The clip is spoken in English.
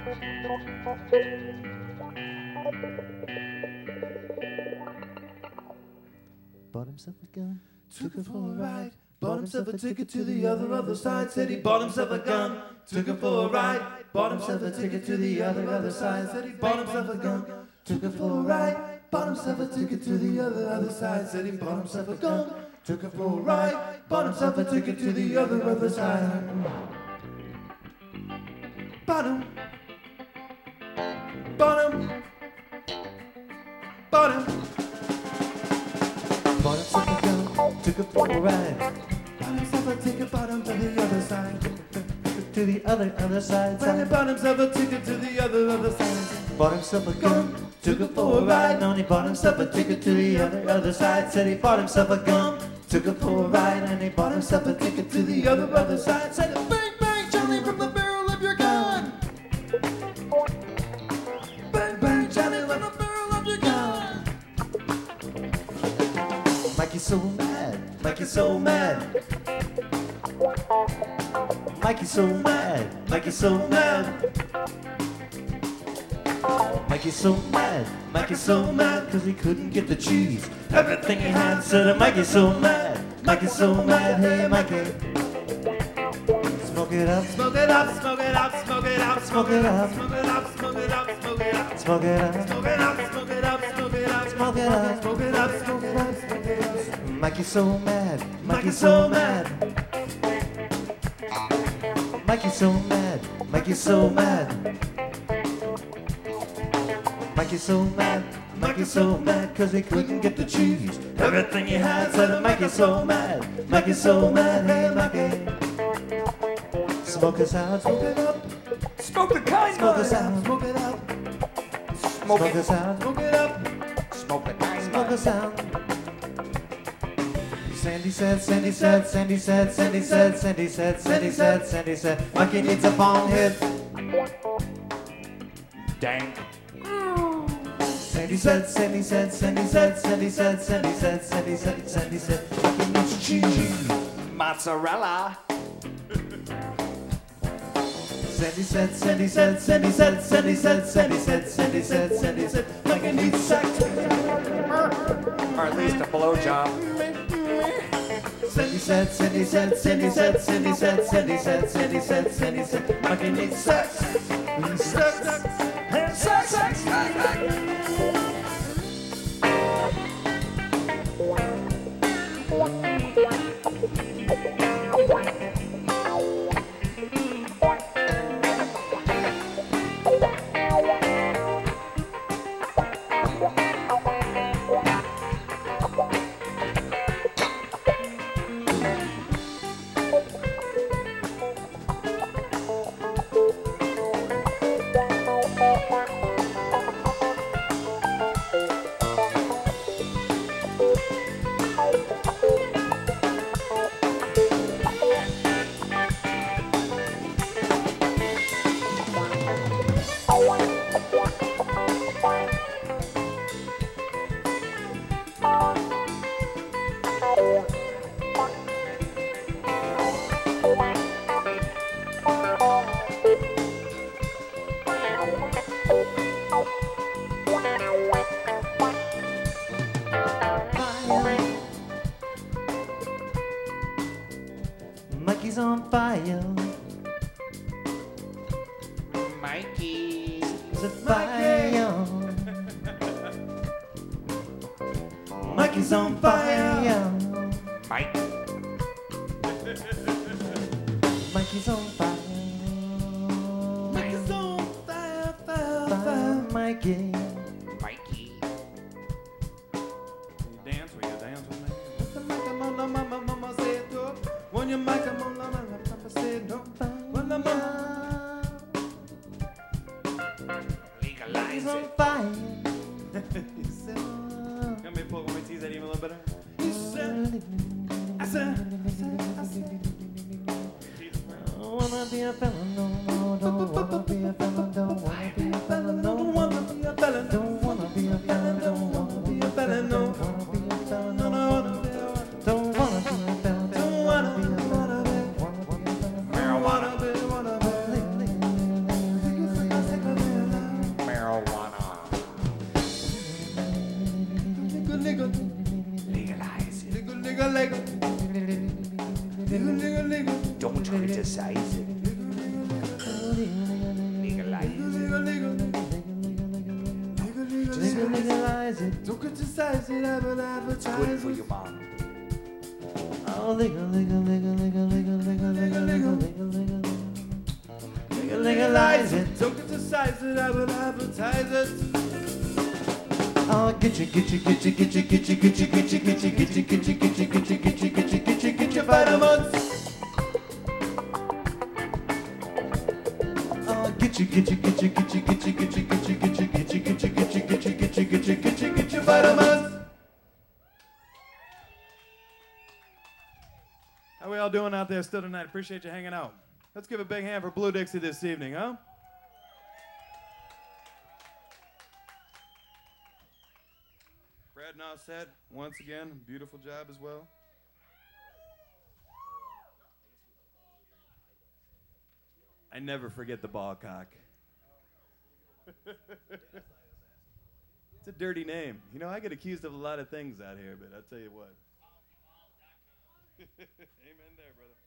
Bought himself a gun, took it for a ride. Bought himself a ticket to the other side. Said he bought himself a gun, took it for a ride. Bought himself a ticket to the other side. Said he bought himself a gun, took it for a ride. Bought himself a ticket to the other side. Said he bought himself a gun, took it for a ride. Bought himself a ticket to the other side. Bottom, bottom, bottom. Bought himself a gun, took it for a ride. Bought himself a ticket, bottom to the other side. To the other side. When he bought himself a ticket to the other side. Bought himself a gun, took it for a ride. And he bought himself a ticket to the other side. Said he bought himself a gun, took it for a ride. And he bought himself a ticket to the other side. Said, bang, bang, Johnny, from the barrel of your gun. Bang, bang, Johnny, from the barrel of your gun. Mikey's so mad, Mikey's so mad. Mikey's so mad, Mikey's so mad. Mikey's so mad, Mikey's so mad, cause he couldn't get the cheese. Everything he had said, Mikey's so mad, Mikey's so mad. Hey, Mikey, smoke it up, Smoke it up, smoke it up, smoke it up, smoke it up, smoke it up, smoke it up, smoke it up, smoke it up, smoke it up, smoke it up, smoke it up, smoke it up. smoke it up, smoke it up, smoke it up. Mikey's so mad, Mikey's so mad. Mikey's so mad, Mikey's so mad. Mikey's so mad, Mikey's so mad, cause he couldn't get the cheese. Everything he had said, Mikey's so mad, Mikey's so mad. Hey, Mikey, smoke us out, Smoke it up, Smoke the kind, smoke us out, smoke it up, smoke us out, smoke it up. Smoke the kind, smoke us out. Sandy said, Sandy said, Sandy said, Sandy said, Sandy said, Sandy said, Sandy said, Mikey needs a bong hit. Dang. Sandy said, Sandy said, Sandy said, Sandy said, Sandy said, Sandy said, Sandy said, Mikey needs cheese. Mozzarella. Sandy said, Sandy said, Sandy said, Sandy said, Sandy said, Sandy said, Sandy said, Mikey needs sex. Or at least a blowjob. Sandy said, Sandy said, Sandy said, Sandy said, Sandy said, Sandy said, Sandy said, Mikey needs sex. Sex, sex, sex. Mikey's on fire. Mikey. It's a fire. Mikey's on fire. Mike. Mikey's on fire. Mikey's on fire, fire, Fire, fire. Mikey. Mikey. Dance with you, dance with me. Mama said no. When you mic, mama said no. When the mama Legalize Mikey's on it. fire. he said, let me tease that even a little better. He said, I said. Don't wanna be a fella, no, no, don't wanna be a fella, don't wanna be a fella, no, Don't wanna be a fella, don't wanna be a fella, don't wanna be a fella, no, don't wanna be a fella, no, don't wanna be a fella, don't wanna be a fella, Marijuana. Don't criticize it. Legalize it. Don't criticize it, I will It's good advertise for it. your mom. Oh, legalize it. Don't criticize it, I will advertise it. Oh, get you vitamins. Oh, get you vitamins. How we all doing out there still tonight? Appreciate you hanging out. Let's give a big hand for Blue Dixie this evening, huh? Brad Nowset, once again, beautiful job as well. I never forget the ball cock. It's a dirty name. You know, I get accused of a lot of things out here, but I'll tell you what. Amen there, brother.